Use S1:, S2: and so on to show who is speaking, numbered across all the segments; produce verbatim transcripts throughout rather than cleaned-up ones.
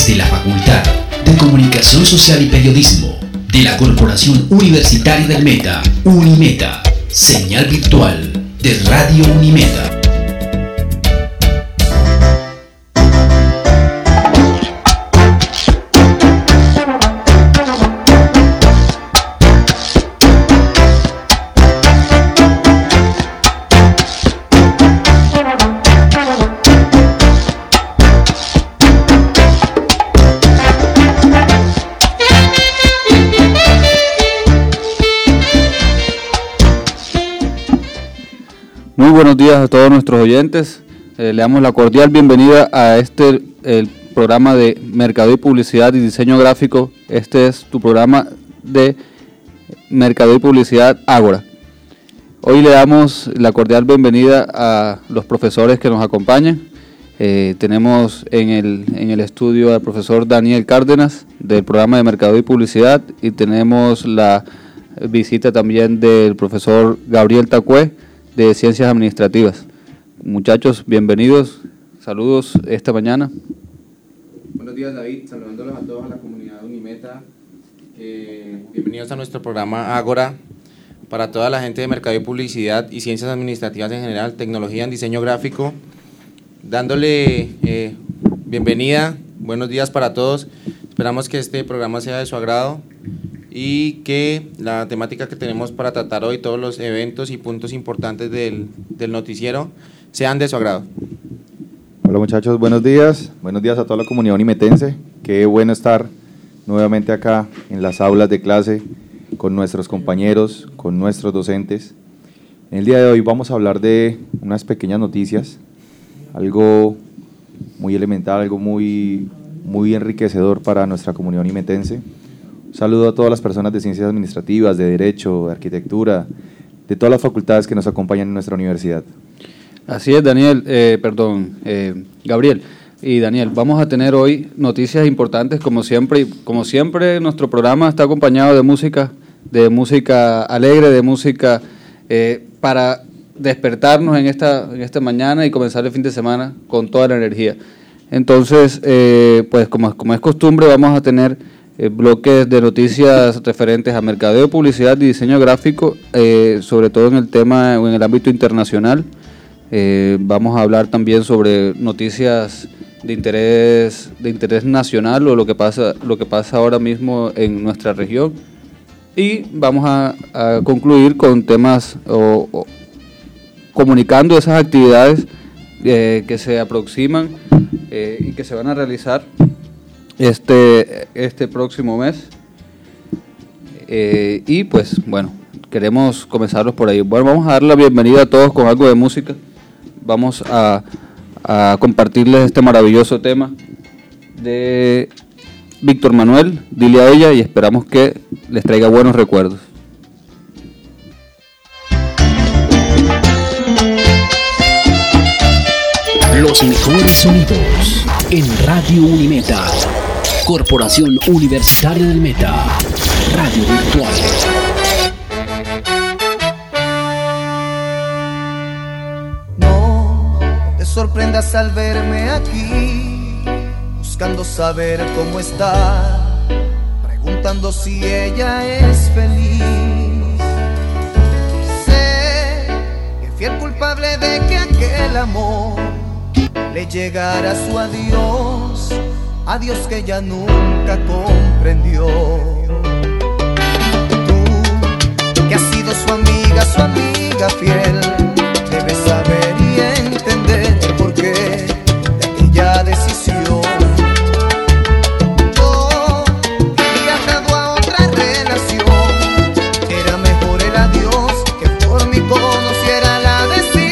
S1: Desde la Facultad de Comunicación Social y Periodismo de la Corporación Universitaria del Meta, Unimeta, señal virtual de Radio Unimeta.
S2: Muy buenos días a todos nuestros oyentes. Eh, le damos la cordial bienvenida a este el programa de Mercadeo y Publicidad y Diseño Gráfico. Este es tu programa de Mercadeo y Publicidad Ágora. Hoy le damos la cordial bienvenida a los profesores que nos acompañan. Eh, tenemos en el, en el estudio al profesor Daniel Cárdenas del programa de Mercadeo y Publicidad, y tenemos la visita también del profesor Gabriel Tacué de Ciencias Administrativas. Muchachos, bienvenidos, saludos esta mañana.
S3: Buenos días, David, saludándolos a todos a la comunidad Unimeta. Eh, bienvenidos a nuestro programa Ágora, para toda la gente de Mercado y Publicidad y Ciencias Administrativas en general, tecnología en diseño gráfico, dándole eh, bienvenida, buenos días para todos. Esperamos que este programa sea de su agrado y que la temática que tenemos para tratar hoy, todos los eventos y puntos importantes del, del noticiero, sean de su agrado.
S4: Hola muchachos, buenos días, buenos días a toda la comunidad unimetense. Qué bueno estar nuevamente acá en las aulas de clase con nuestros compañeros, con nuestros docentes. En el día de hoy vamos a hablar de unas pequeñas noticias, algo muy elemental, algo muy, muy enriquecedor para nuestra comunidad unimetense. Un saludo a todas las personas de Ciencias Administrativas, de Derecho, de Arquitectura, de todas las facultades que nos acompañan en nuestra universidad.
S2: Así es, Daniel, eh, perdón, eh, Gabriel y Daniel, vamos a tener hoy noticias importantes como siempre, y como siempre nuestro programa está acompañado de música, de música alegre, de música eh, para despertarnos en esta, en esta mañana y comenzar el fin de semana con toda la energía. Entonces, eh, pues como, como es costumbre, vamos a tener Eh, bloques de noticias referentes a mercadeo, publicidad y diseño gráfico, eh, sobre todo en el tema o en el ámbito internacional. Eh, vamos a hablar también sobre noticias de interés de interés nacional o lo que pasa lo que pasa ahora mismo en nuestra región, y vamos a, a concluir con temas o, o comunicando esas actividades eh, que se aproximan eh, y que se van a realizar este este próximo mes, eh, y pues bueno, queremos comenzarlos por ahí. Bueno, vamos a dar la bienvenida a todos con algo de música. Vamos a, a compartirles este maravilloso tema de Víctor Manuel, Dile a ella, y esperamos que les traiga buenos recuerdos.
S1: Los mejores sonidos en Radio Unimeta, Corporación Universitaria del Meta, Radio Virtual.
S5: No te sorprendas al verme aquí, buscando saber cómo está, preguntando si ella es feliz. Sé que fui el culpable de que aquel amor le llegara su adiós, adiós que ella nunca comprendió. Tú, que has sido su amiga, su amiga fiel, debes saber y entender el porqué de aquella decisión. Yo había atado a otra relación, era mejor el adiós que por mí conociera la desilusión.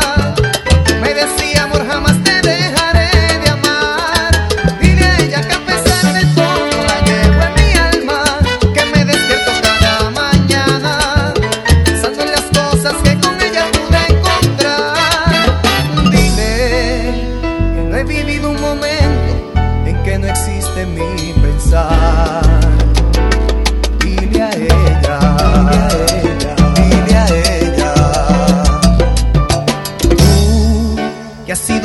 S5: Me decía, amor, jamás te dejaré de amar. Dile a ella que a pesar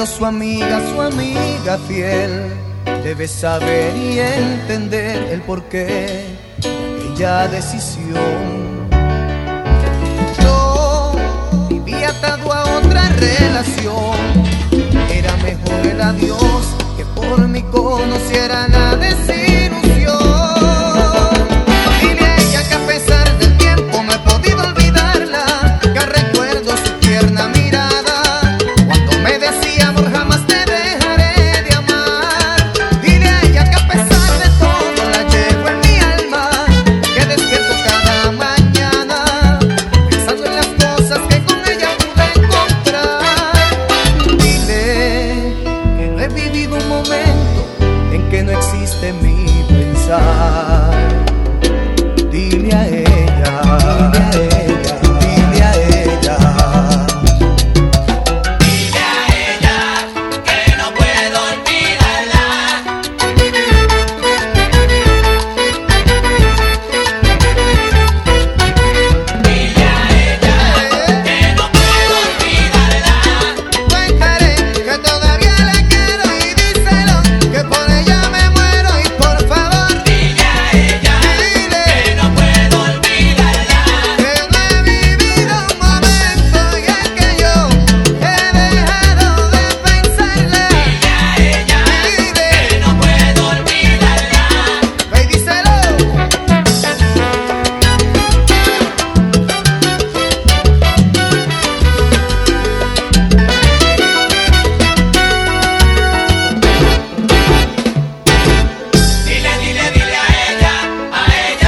S5: sido su amiga, su amiga fiel. Debes saber y entender el porqué de aquella decisión. Yo vivía atado a otra relación. Era mejor el adiós que por mí conociera la desilusión. Dile a ella que a pesar del tiempo no he podido olvidarla, que recuerdo su tierna mirada cuando me decía amor jamás te dejaré de amar. Dile a ella que a pesar de todo la llevo en mi alma, que despierto cada mañana pensando en las cosas que con ella pude encontrar. Dile que no he vivido un momento en que no existe mi pensar. Dile a ella, dile a ella, dile a ella.
S6: Dile a ella que no puedo olvidarla. Dile a ella que no puedo olvidarla.
S5: Cuéntale que todavía la quiero y díselo que por ella me muero y por favor
S6: Dile a ella que no puedo olvidarla.
S5: que no he vivido un momento y es que yo he dejado de pensarla.
S6: Dile a ella que no puedo olvidarla.
S5: Ve y díselo.
S6: Dile, dile, dile a ella, a ella.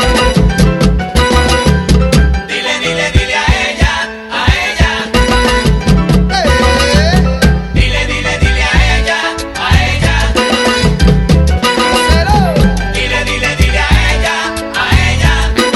S6: Dile, dile, dile a ella, a ella.
S5: Eh,
S6: Dile, dile, dile a ella, a ella.
S5: díselo.
S6: Dile, dile, dile a ella, a ella.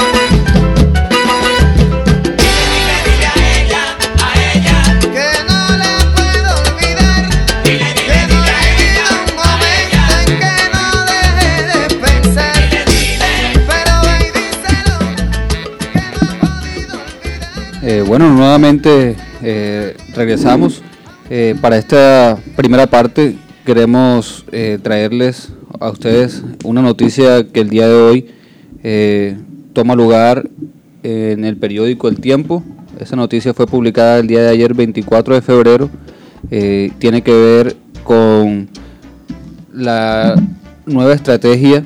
S6: Dile, dile, dile a ella, a ella.
S5: Que no la puedo olvidar.
S6: Dile,
S5: Que
S6: dile,
S5: no
S6: dile a
S5: he vivido
S6: ella,
S5: un
S6: a ella.
S5: momento en que no deje de pensar.
S6: Dile, dile.
S5: Pero ve y díselo que no he podido olvidar.
S2: Eh, bueno, nuevamente eh, regresamos. Eh, para esta primera parte queremos eh, traerles a ustedes una noticia que el día de hoy eh, toma lugar en el periódico El Tiempo. Esa noticia fue publicada el día de ayer, veinticuatro de febrero. Eh, tiene que ver con la nueva estrategia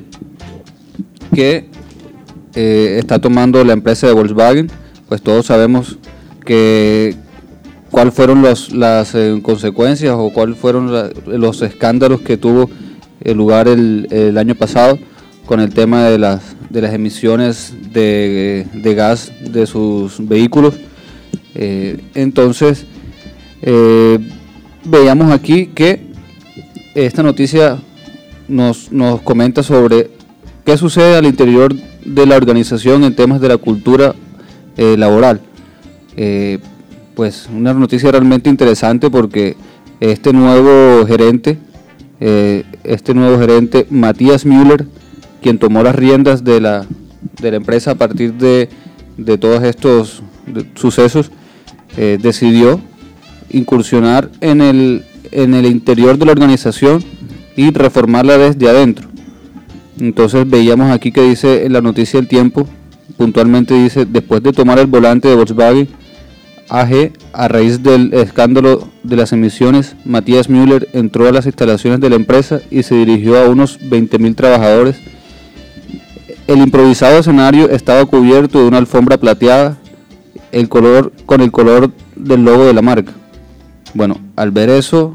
S2: que eh, está tomando la empresa de Volkswagen. Pues todos sabemos que cuáles fueron los, las eh, consecuencias o cuáles fueron la- los escándalos que tuvo eh, lugar el, el año pasado con el tema de las, de las emisiones de, de gas de sus vehículos. Eh, entonces, eh, veíamos aquí que esta noticia nos, nos comenta sobre qué sucede al interior de la organización en temas de la cultura eh, laboral. Eh, pues una noticia realmente interesante porque este nuevo gerente, eh, este nuevo gerente Matías Müller, quien tomó las riendas de la, de la empresa a partir de, de todos estos de- sucesos, eh, decidió incursionar en el, en el interior de la organización y reformarla desde adentro. Entonces veíamos aquí que dice en la noticia El Tiempo, puntualmente dice: después de tomar el volante de Volkswagen A G a raíz del escándalo de las emisiones, Matías Müller entró a las instalaciones de la empresa y se dirigió a unos veinte mil trabajadores. El improvisado escenario estaba cubierto de una alfombra plateada, el color con el color del logo de la marca. Bueno, al ver eso,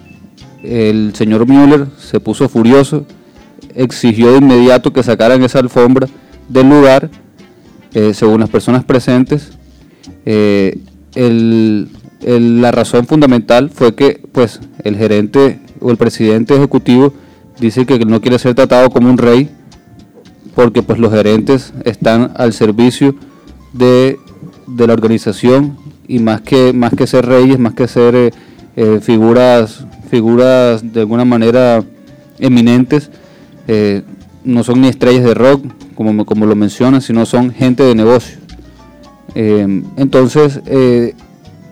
S2: el señor Müller se puso furioso, exigió de inmediato que sacaran esa alfombra del lugar. Eh, según las personas presentes, eh, el, el- la razón fundamental fue que pues el gerente o el presidente ejecutivo dice que no quiere ser tratado como un rey, porque pues los gerentes están al servicio de, de la organización, y más que más que ser reyes, más que ser eh, eh, figuras figuras de alguna manera eminentes, eh, no son ni estrellas de rock como, como lo mencionan, sino son gente de negocio. Eh, entonces, eh,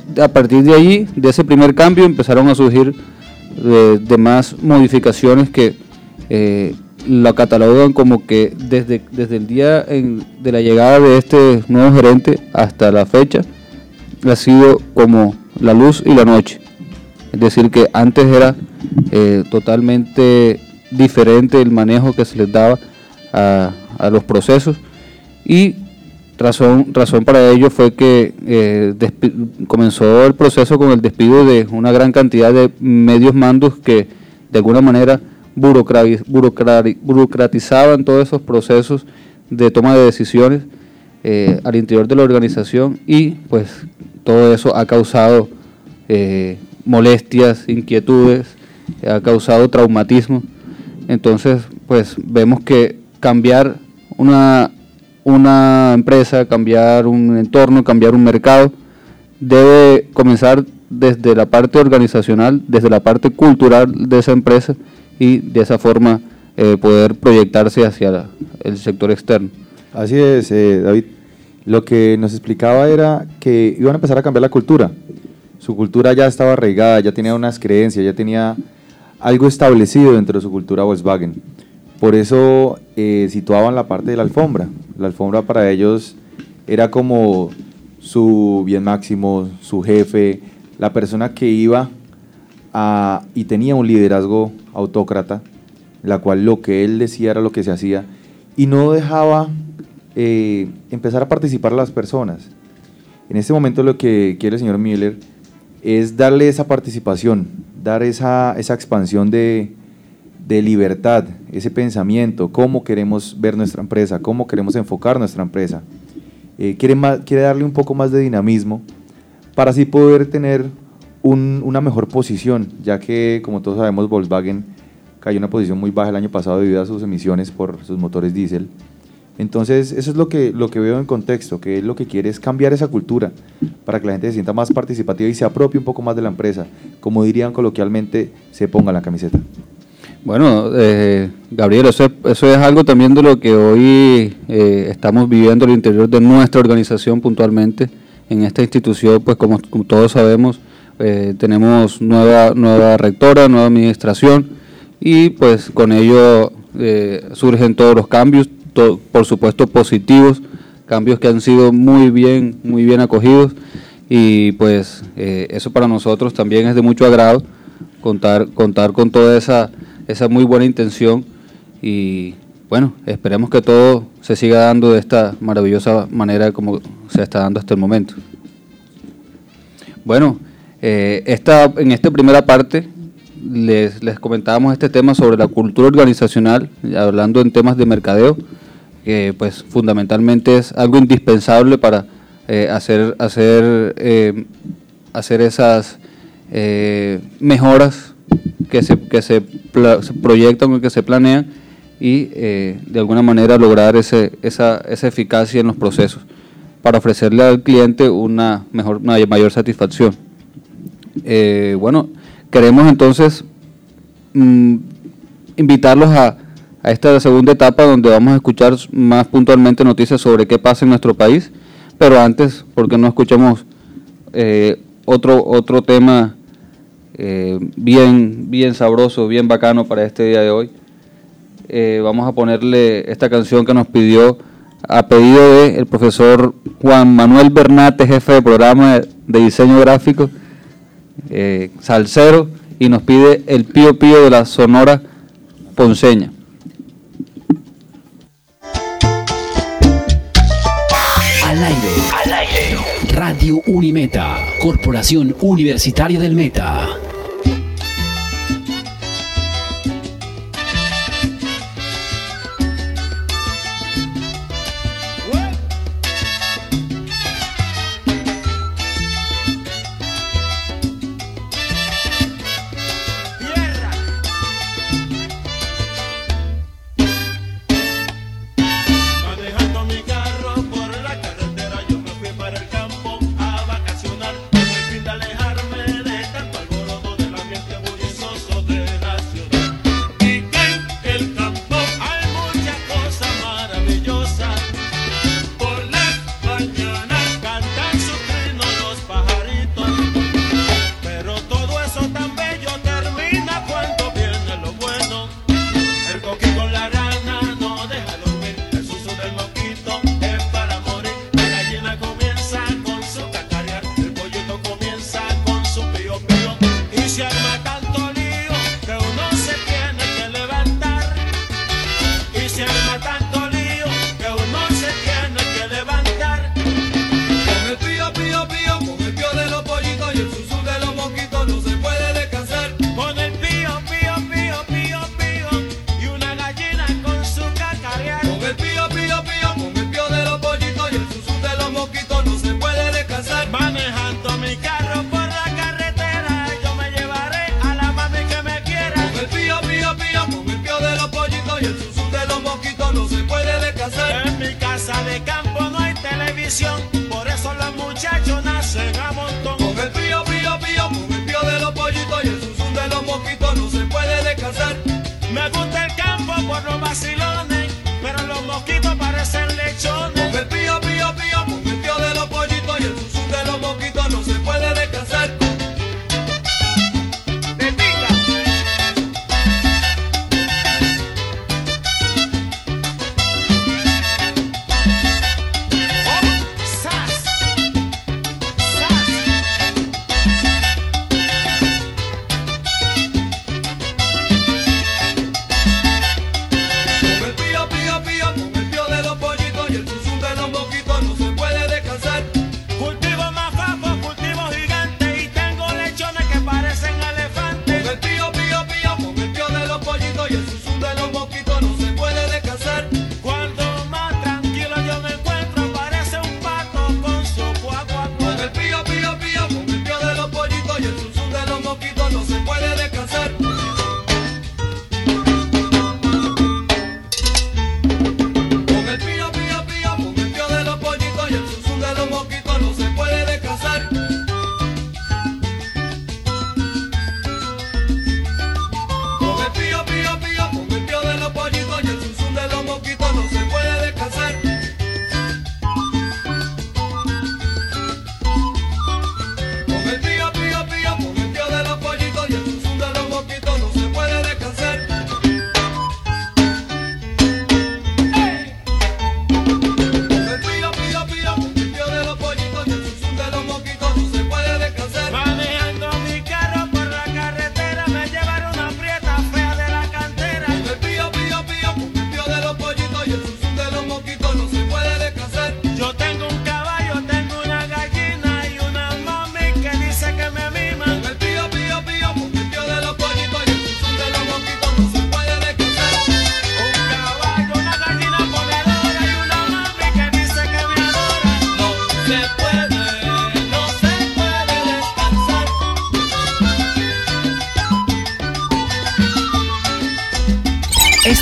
S2: a partir de allí, de ese primer cambio, empezaron a surgir eh, demás modificaciones que eh, la catalogan como que desde, desde el día en, de la llegada de este nuevo gerente hasta la fecha ha sido como la luz y la noche. Es decir, que antes era eh, totalmente diferente el manejo que se les daba a, a los procesos, y razón, razón para ello fue que eh, despi- comenzó el proceso con el despido de una gran cantidad de medios mandos que de alguna manera burocrati- burocrati- burocratizaban todos esos procesos de toma de decisiones eh, al interior de la organización, y pues todo eso ha causado eh, molestias, inquietudes, ha causado traumatismo. Entonces pues vemos que cambiar una, una empresa, cambiar un entorno, cambiar un mercado, debe comenzar desde la parte organizacional, desde la parte cultural de esa empresa, y de esa forma eh, poder proyectarse hacia la, el sector externo.
S4: Así es, eh, David. Lo que nos explicaba era que iban a empezar a cambiar la cultura. Su cultura ya estaba arraigada, ya tenía unas creencias, ya tenía algo establecido dentro de su cultura Volkswagen. Por eso eh, situaban la parte de la alfombra. La alfombra para ellos era como su bien máximo, su jefe, la persona que iba a, y tenía un liderazgo autócrata, la cual lo que él decía era lo que se hacía, y no dejaba eh, empezar a participar a las personas. En este momento lo que quiere el señor Müller es darle esa participación, dar esa, esa expansión de, de libertad, ese pensamiento, cómo queremos ver nuestra empresa, cómo queremos enfocar nuestra empresa. Eh, quiere, más, quiere darle un poco más de dinamismo para así poder tener un, una mejor posición, ya que, como todos sabemos, Volkswagen cayó en una posición muy baja el año pasado debido a sus emisiones por sus motores diésel. Entonces, eso es lo que, lo que veo en contexto, que él lo que quiere es cambiar esa cultura para que la gente se sienta más participativa y se apropie un poco más de la empresa. Como dirían coloquialmente, se ponga la camiseta.
S2: Bueno, eh, Gabriel, eso, eso es algo también de lo que hoy eh, estamos viviendo al interior de nuestra organización puntualmente. En esta institución, pues como, como todos sabemos, eh, tenemos nueva, nueva rectora, nueva administración, y pues con ello eh, surgen todos los cambios, to, por supuesto positivos, cambios que han sido muy bien, muy bien acogidos, y pues eh, eso para nosotros también es de mucho agrado, contar, contar con toda esa, esa muy buena intención, y bueno, esperemos que todo se siga dando de esta maravillosa manera como se está dando hasta el momento. Bueno, eh, esta, en esta primera parte les, les comentábamos este tema sobre la cultura organizacional, hablando en temas de mercadeo, que pues fundamentalmente es algo indispensable para eh, hacer, hacer, eh, hacer esas eh, mejoras que se, que se, pla, se proyectan o que se planean, y eh, de alguna manera lograr ese, esa, esa eficacia en los procesos para ofrecerle al cliente una mejor, una mayor satisfacción. Eh, bueno, queremos entonces mmm, invitarlos a, a esta segunda etapa donde vamos a escuchar más puntualmente noticias sobre qué pasa en nuestro país, pero antes, ¿por qué no escuchamos eh, otro, otro tema eh, bien, bien sabroso, bien bacano para este día de hoy? Eh, vamos a ponerle esta canción que nos pidió a pedido del profesor Juan Manuel Bernate, jefe de programa de, de diseño gráfico, eh, salsero, y nos pide el Pío Pío de la Sonora Ponceña.
S1: Al aire, al aire, Radio Unimeta, Corporación Universitaria del Meta.
S7: Para el campo a vacacionar, con el fin de alejarme de tanto alboroto.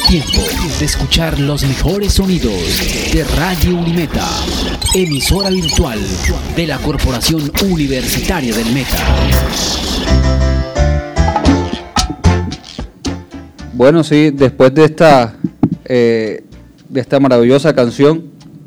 S1: tiempo de escuchar los mejores sonidos de Radio Unimeta, emisora virtual de la Corporación Universitaria del Meta.
S2: Bueno, sí, después de esta, eh, de esta maravillosa canción,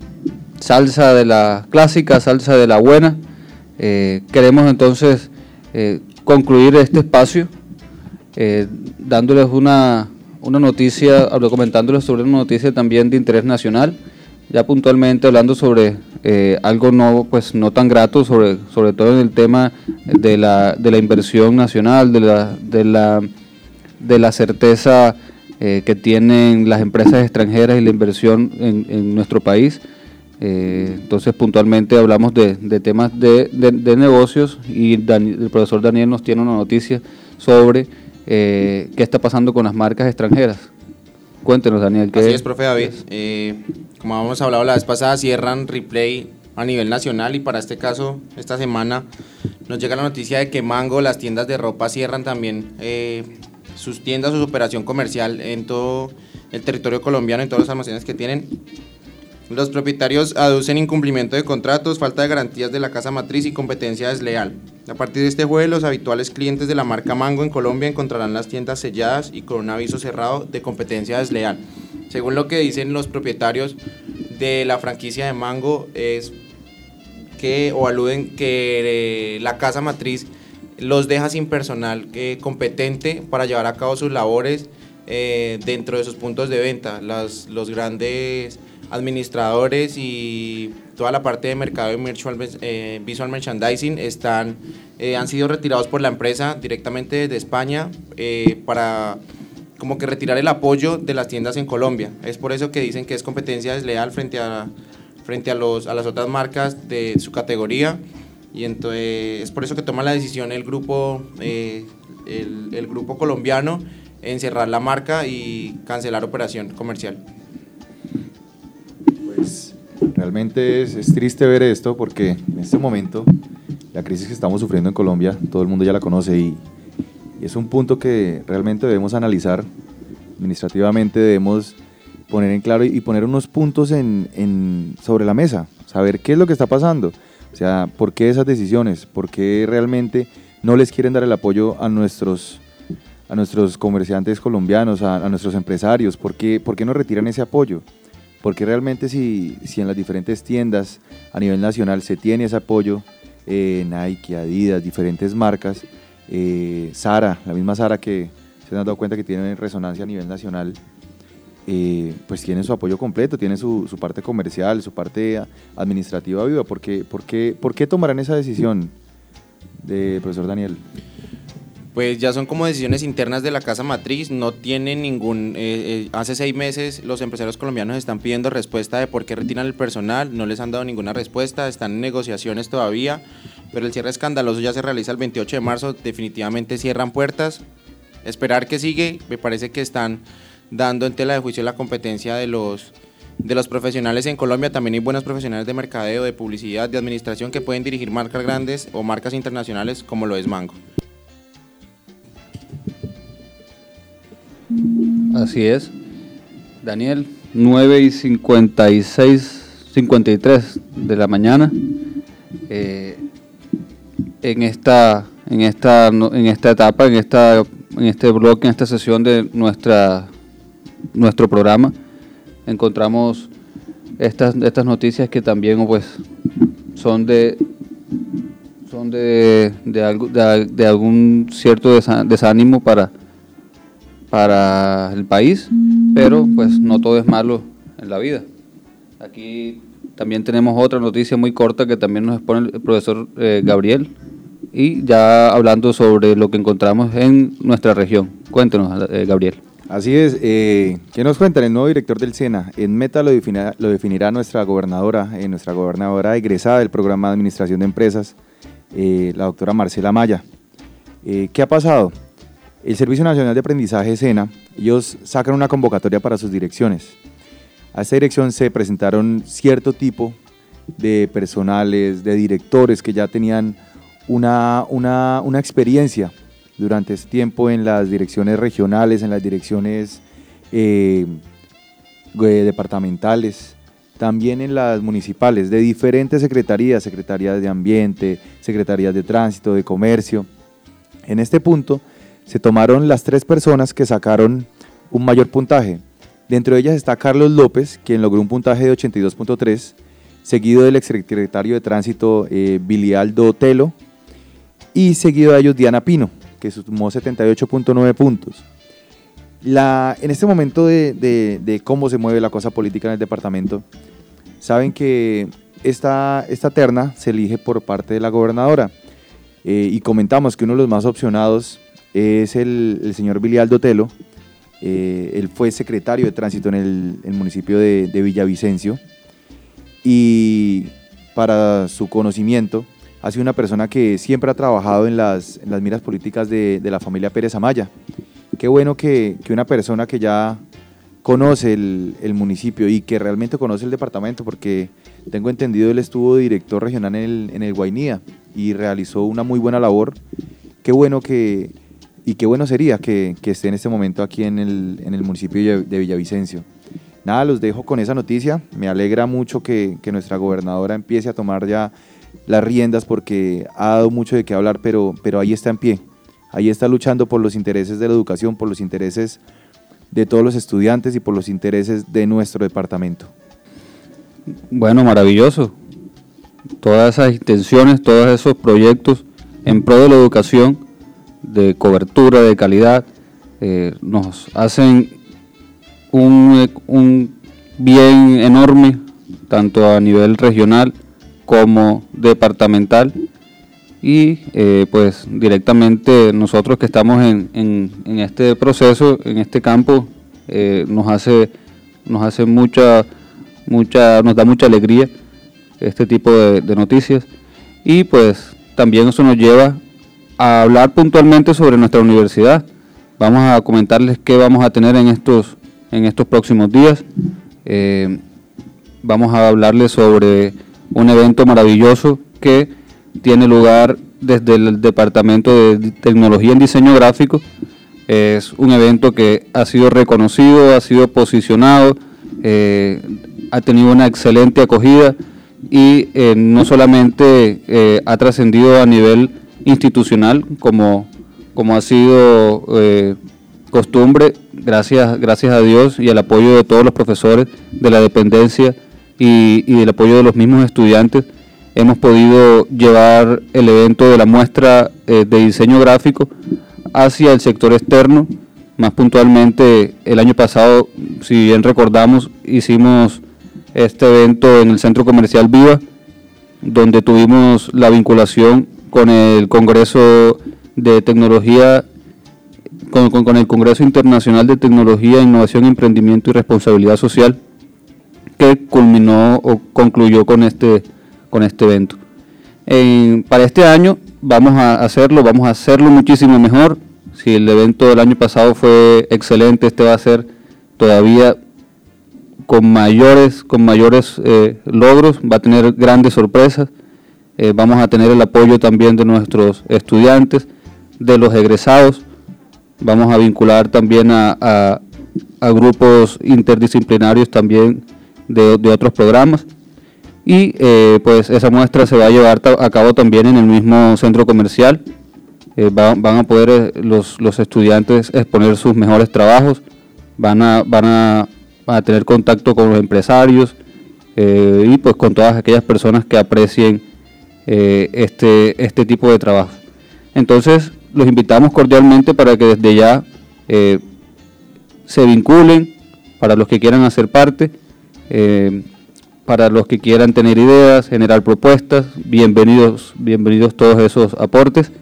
S2: salsa de la clásica, salsa de la buena, eh, queremos entonces eh, concluir este espacio eh, dándoles una, una noticia, comentándoles sobre una noticia también de interés nacional, ya puntualmente hablando sobre eh, algo no, pues, no tan grato, sobre, sobre todo en el tema de la, de la inversión nacional, de la, de la, de la certeza eh, que tienen las empresas extranjeras y la inversión en, en nuestro país. Eh, entonces puntualmente hablamos de, de temas de, de, de negocios y Dani, el profesor Daniel nos tiene una noticia sobre eh, qué está pasando con las marcas extranjeras. Cuéntenos, Daniel. ¿qué
S3: Así es, profe David. Eh, como habíamos hablado la vez pasada, cierran Replay a nivel nacional y para este caso, esta semana nos llega la noticia de que Mango, las tiendas de ropa, cierran también eh, sus tiendas, su operación comercial en todo el territorio colombiano, en todos los almacenes que tienen. Los propietarios aducen incumplimiento de contratos, falta de garantías de la casa matriz y competencia desleal. A partir de este jueves, los habituales clientes de la marca Mango en Colombia encontrarán las tiendas selladas y con un aviso cerrado de competencia desleal. Según lo que dicen los propietarios de la franquicia de Mango, es que, o aluden que eh, la casa matriz los deja sin personal eh, competente para llevar a cabo sus labores eh, dentro de sus puntos de venta. Las, los grandes administradores y toda la parte de mercado y virtual, eh, visual merchandising están, eh, han sido retirados por la empresa directamente desde España eh, para como que retirar el apoyo de las tiendas en Colombia. Es por eso que dicen que es competencia desleal frente a, frente a, los, a las otras marcas de su categoría y entonces es por eso que toma la decisión el grupo, eh, el, el grupo colombiano en cerrar la marca y cancelar operación comercial.
S4: Pues realmente es, es triste ver esto porque en este momento la crisis que estamos sufriendo en Colombia, todo el mundo ya la conoce y, y es un punto que realmente debemos analizar administrativamente, debemos poner en claro y, y poner unos puntos en, en, sobre la mesa, saber qué es lo que está pasando, o sea, por qué esas decisiones, por qué realmente no les quieren dar el apoyo a nuestros, a nuestros comerciantes colombianos, a, a nuestros empresarios, por qué, por qué no retiran ese apoyo. Porque realmente si, si en las diferentes tiendas a nivel nacional se tiene ese apoyo, eh, Nike, Adidas, diferentes marcas, eh, Zara, la misma Zara que se han dado cuenta que tiene resonancia a nivel nacional, eh, pues tienen su apoyo completo, tienen su, su parte comercial, su parte administrativa viva. ¿Por qué, por qué, por qué tomarán esa decisión, de profesor Daniel?
S3: Pues ya son como decisiones internas de la casa matriz, no tienen ningún, eh, eh, hace seis meses los empresarios colombianos están pidiendo respuesta de por qué retiran el personal, no les han dado ninguna respuesta, están en negociaciones todavía, pero el cierre escandaloso ya se realiza el veintiocho de marzo, definitivamente cierran puertas, esperar que sigue, me parece que están dando en tela de juicio la competencia de los, de los profesionales en Colombia, también hay buenos profesionales de mercadeo, de publicidad, de administración que pueden dirigir marcas grandes o marcas internacionales como lo es Mango.
S2: Así es, Daniel, nueve y cincuenta y seis, cincuenta y tres de la mañana, eh, en esta, en esta, en esta etapa, en esta, en este bloque, en esta sesión de nuestra, nuestro programa, encontramos estas, estas noticias que también, pues, son de, son de, de algo, de, de algún cierto desánimo para para el país, pero pues no todo es malo en la vida. Aquí también tenemos otra noticia muy corta que también nos expone el profesor eh, Gabriel, y ya hablando sobre lo que encontramos en nuestra región. Cuéntenos, eh, Gabriel.
S4: Así es, eh, ¿qué nos cuentan? El nuevo director del SENA, en Meta lo definirá, lo definirá nuestra gobernadora, eh, nuestra gobernadora egresada del programa de Administración de Empresas, eh, la doctora Marcela Maya. Eh, ¿Qué ha pasado? El Servicio Nacional de Aprendizaje SENA, ellos sacan una convocatoria para sus direcciones. A esta dirección se presentaron cierto tipo de personales, de directores que ya tenían una, una, una experiencia durante este tiempo en las direcciones regionales, en las direcciones eh, departamentales, también en las municipales, de diferentes secretarías, secretarías de ambiente, secretarías de tránsito, de comercio. En este punto se tomaron las tres personas que sacaron un mayor puntaje. Dentro de ellas está Carlos López, quien logró un puntaje de ochenta y dos punto tres, seguido del exsecretario de tránsito eh, Bilialdo Telo, y seguido de ellos Diana Pino, que sumó setenta y ocho punto nueve puntos. La, en este momento de, de, de cómo se mueve la cosa política en el departamento, saben que esta, esta terna se elige por parte de la gobernadora, eh, y comentamos que uno de los más opcionados es el, el señor Bilialdo Telo. Eh, él fue secretario de tránsito en el, el municipio de, de Villavicencio, y para su conocimiento ha sido una persona que siempre ha trabajado en las, en las miras políticas de, de la familia Pérez Amaya. Qué bueno que, que una persona que ya conoce el, el municipio y que realmente conoce el departamento, porque tengo entendido él estuvo director regional en el, en el Guainía y realizó una muy buena labor. Qué bueno que, y qué bueno sería que, que esté en este momento aquí en el, en el municipio de Villavicencio. Nada, los dejo con esa noticia. Me alegra mucho que, que nuestra gobernadora empiece a tomar ya las riendas, porque ha dado mucho de qué hablar, pero, pero ahí está en pie. Ahí está luchando por los intereses de la educación, por los intereses de todos los estudiantes y por los intereses de nuestro departamento.
S2: Bueno, maravilloso. Todas esas intenciones, todos esos proyectos en pro de la educación, de cobertura, de calidad, eh, nos hacen un, un bien enorme, tanto a nivel regional como departamental. Y eh, pues directamente nosotros que estamos en, en, en este proceso, en este campo, eh, nos hace nos hace mucha mucha nos da mucha alegría este tipo de, de noticias, y pues también eso nos lleva a hablar puntualmente sobre nuestra universidad. Vamos a comentarles qué vamos a tener en estos en estos próximos días. Eh, vamos a hablarles sobre un evento maravilloso que tiene lugar desde el Departamento de Tecnología en Diseño Gráfico. Es un evento que ha sido reconocido, ha sido posicionado, eh, ha tenido una excelente acogida, y eh, no solamente eh, ha trascendido a nivel institucional, como, como ha sido eh, costumbre, gracias, gracias a Dios y al apoyo de todos los profesores de la dependencia y, y del apoyo de los mismos estudiantes. Hemos podido llevar el evento de la muestra eh, de diseño gráfico hacia el sector externo. Más puntualmente, el año pasado, si bien recordamos, hicimos este evento en el Centro Comercial Viva, donde tuvimos la vinculación con el Congreso de Tecnología, con, con, con el Congreso Internacional de Tecnología, Innovación, Emprendimiento y Responsabilidad Social, que culminó o concluyó con este con este evento. Eh, para este año vamos a hacerlo, vamos a hacerlo muchísimo mejor. Si el evento del año pasado fue excelente, este va a ser todavía con mayores, con mayores eh, logros, va a tener grandes sorpresas. Eh, vamos a tener el apoyo también de nuestros estudiantes, de los egresados. Vamos a vincular también a, a, a grupos interdisciplinarios también de, de otros programas. Y eh, pues esa muestra se va a llevar a cabo también en el mismo centro comercial. Eh, va, van a poder eh, los, los estudiantes exponer sus mejores trabajos, van a, van a, van a tener contacto con los empresarios eh, y pues con todas aquellas personas que aprecien eh, este, este tipo de trabajo. Entonces los invitamos cordialmente para que desde ya eh, se vinculen, para los que quieran hacer parte. Eh, Para los que quieran tener ideas, generar propuestas, bienvenidos, bienvenidos todos esos aportes.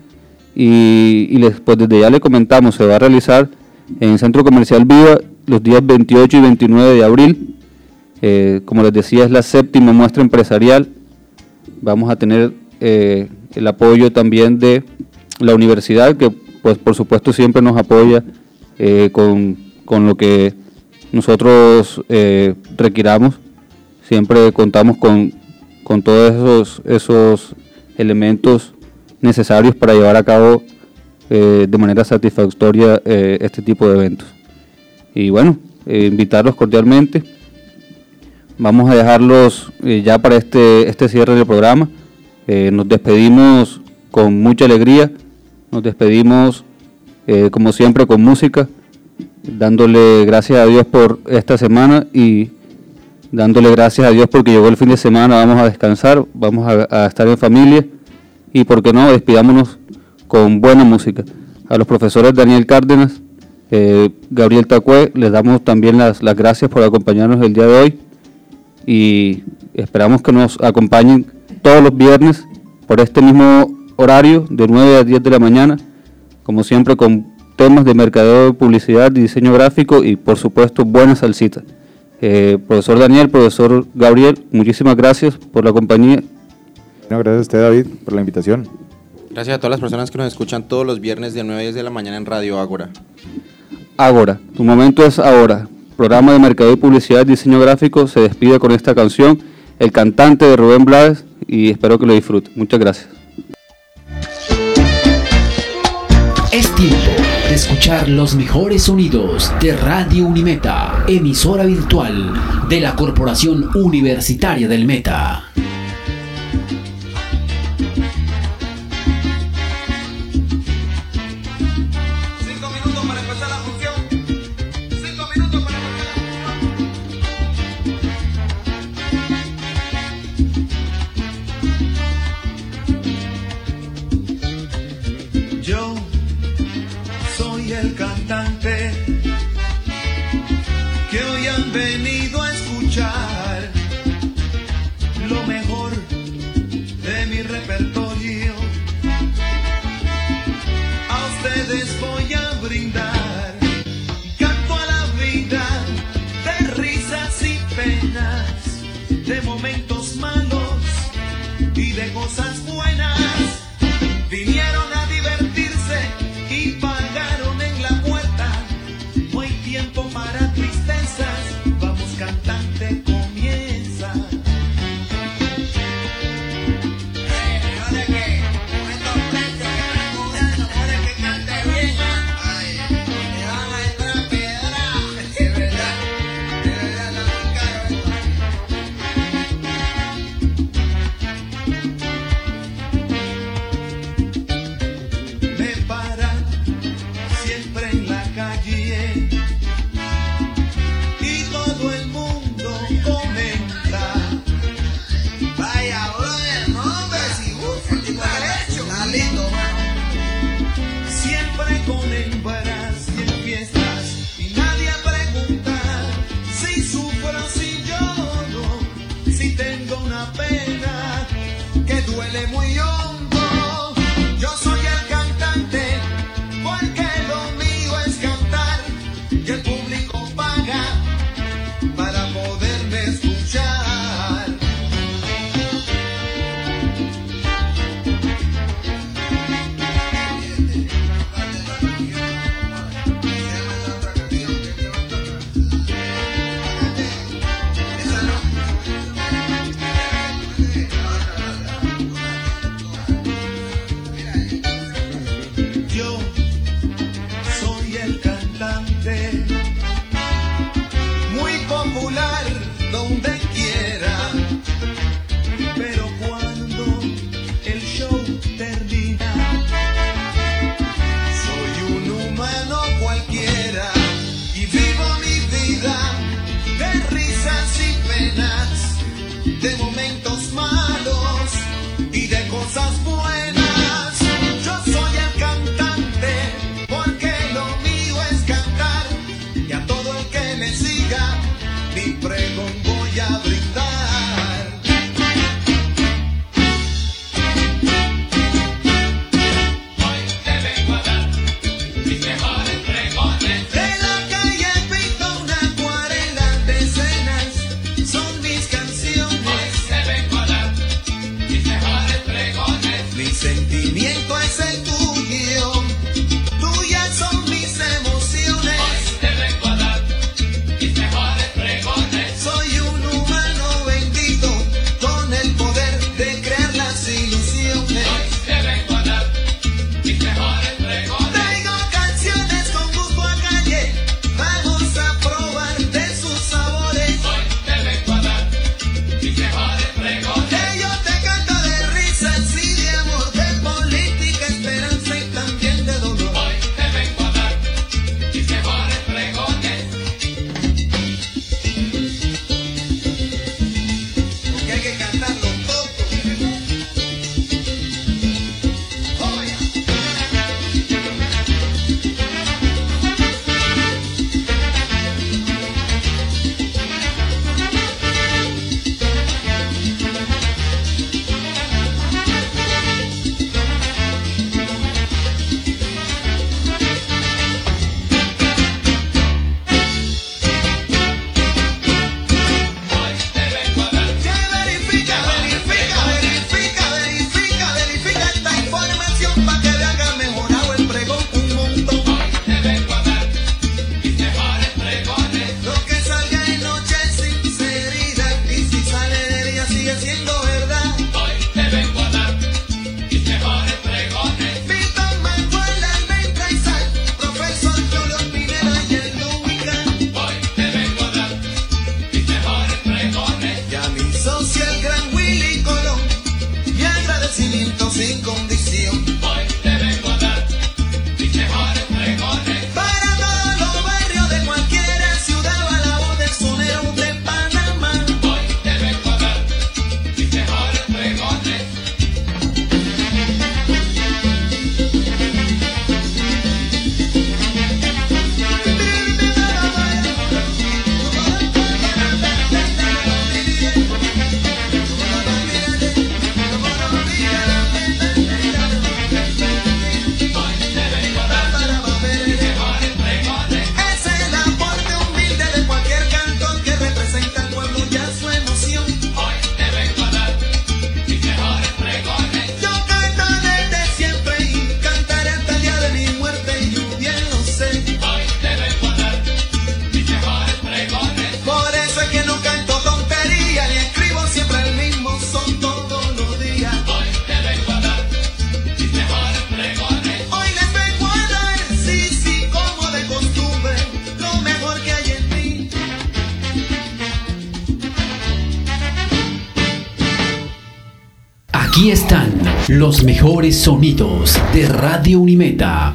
S2: Y, y les, pues desde ya le comentamos, se va a realizar en el Centro Comercial Viva los días veintiocho y veintinueve de abril. Eh, como les decía, es la séptima muestra empresarial. Vamos a tener eh, el apoyo también de la universidad, que pues por supuesto siempre nos apoya eh, con, con lo que nosotros eh, requiramos. Siempre contamos con, con todos esos, esos elementos necesarios para llevar a cabo eh, de manera satisfactoria eh, este tipo de eventos. Y bueno, eh, invitarlos cordialmente. Vamos a dejarlos eh, ya para este, este cierre del programa. Eh, nos despedimos con mucha alegría, nos despedimos eh, como siempre con música, dándole gracias a Dios por esta semana y dándole gracias a Dios porque llegó el fin de semana. Vamos a descansar, vamos a, a estar en familia y, por qué no, despidámonos con buena música. A los profesores Daniel Cárdenas, eh, Gabriel Tacué, les damos también las, las gracias por acompañarnos el día de hoy y esperamos que nos acompañen todos los viernes por este mismo horario de nueve a diez de la mañana, como siempre con temas de mercadeo, publicidad y diseño gráfico y por supuesto buena salsita. Eh, profesor Daniel, profesor Gabriel, muchísimas gracias por la compañía.
S4: Bueno, gracias a usted, David, por la invitación.
S3: Gracias a todas las personas que nos escuchan todos los viernes de nueve a diez de la mañana en Radio Ágora.
S2: Ágora, tu momento es ahora. Programa de mercadeo y publicidad y diseño gráfico se despide con esta canción, El cantante de Rubén Blades, y espero que lo disfruten. Muchas gracias.
S1: Es tiempo de escuchar los mejores sonidos de Radio Unimeta, emisora virtual de la Corporación Universitaria del Meta.
S5: Cinco minutos para empezar la función. Cinco minutos para empezar la función. Yo soy el cantante que hoy han venido a escuchar lo mejor de mi repertorio. A ustedes voy a brindar canto a la vida de risas y penas, de momentos malos y de cosas buenas. Vinieron a divertirse y pagaron en la puerta. No hay tiempo para tristezas. Vamos, cantante, comienza. Me paran siempre en la calle y todo el mundo comenta. Vaya, brother, no, hombre, si uff, el tipo derecho, está lindo, mano. Siempre con hembras y en fiestas y nadie pregunta si sufro, si lloro, si tengo una pena que duele muy hondo. Yo soy el cantante porque lo mío es cantar y el público paga para poderme escuchar. Esa no. sin condición.
S6: Hoy te vengo a dar mis mejores pregones.
S5: Para todos los barrios de cualquiera ciudad o a la voz del sonero de Panamá.
S6: Hoy te vengo a dar mis mejores pregones.
S5: Ese es el aporte humilde de cualquier cantor que representa al pueblo y a su emoción.
S6: Hoy te vengo a dar mis mejores pregones.
S5: Yo canto desde siempre y cantaré hasta el día de mi muerte y yo bien lo sé.
S6: Hoy te vengo a dar mis mejores pregones.
S5: Por eso es que no canto tontería ni escribo siempre el mismo son todos los días.
S6: Hoy te vengo a dar mis mejores pregones.
S5: Hoy les vengo a dar, sí, sí, como de costumbre, lo mejor que hay en mí.
S1: Aquí están los mejores sonidos de Radio Unimeta.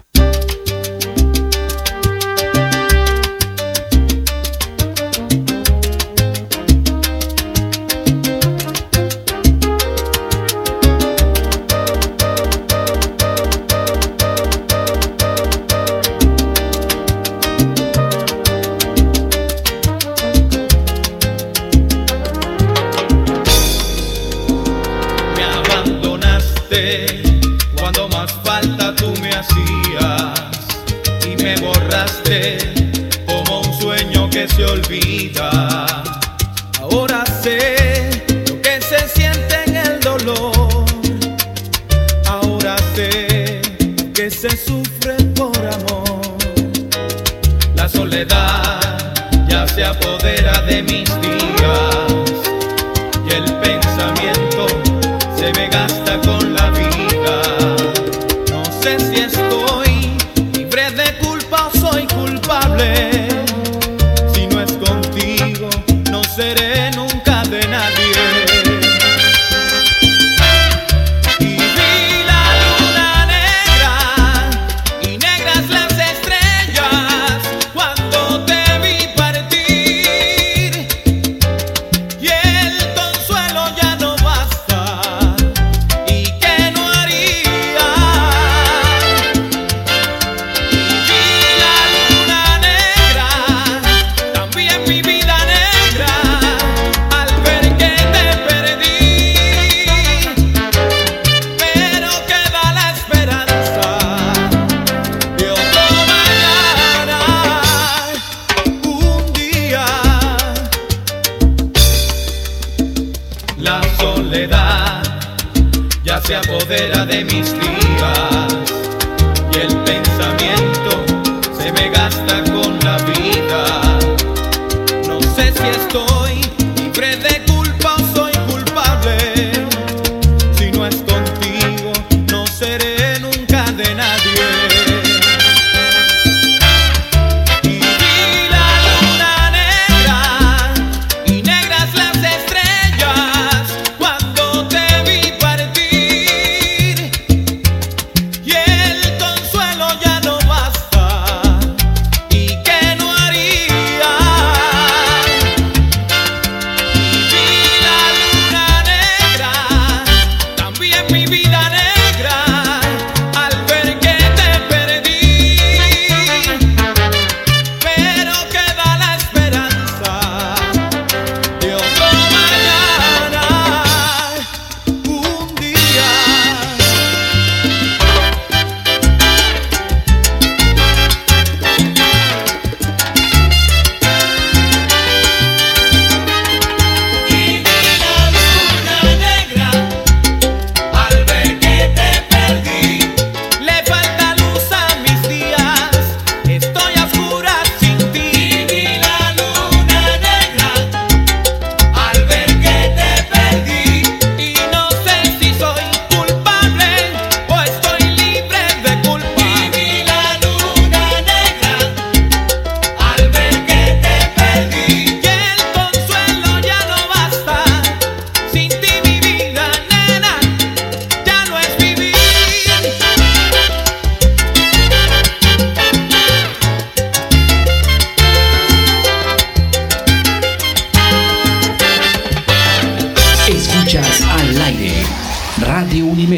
S7: Me abandonaste cuando más falta tú me hacías y me borraste como un sueño que se olvida. Ahora sé lo que se siente en el dolor. Ahora sé que se sufre por amor. La soledad ya se apodera de mis días y el pensamiento se me gasta con la vida. No sé si estoy libre de culpa o soy culpable. Si no es contigo, no seré nunca de nadie. Y vi la luna negra y negras las estrellas cuando te vi partir. Y el consuelo ya no basta. ¿Y qué no haría? Vi la luna negra, también mi vida negra, al ver que te perdí. Pero queda la esperanza de otro mañana, un día. La soledad ya se apodera de mis días y el pensamiento se me gasta con la vida. No sé si estoy libre de culpa o soy culpable. Si no es contigo, no seré nunca de nadie. Y vi la luna negra y negras las estrellas cuando te vi partir. Y el consuelo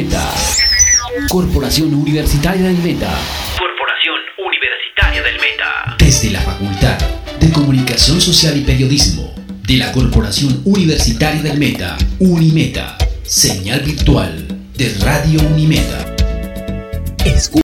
S1: Unimeta. Corporación Universitaria del Meta.
S8: Corporación Universitaria del Meta.
S1: Desde la Facultad de Comunicación Social y Periodismo de la Corporación Universitaria del Meta, Unimeta, señal virtual de Radio Unimeta.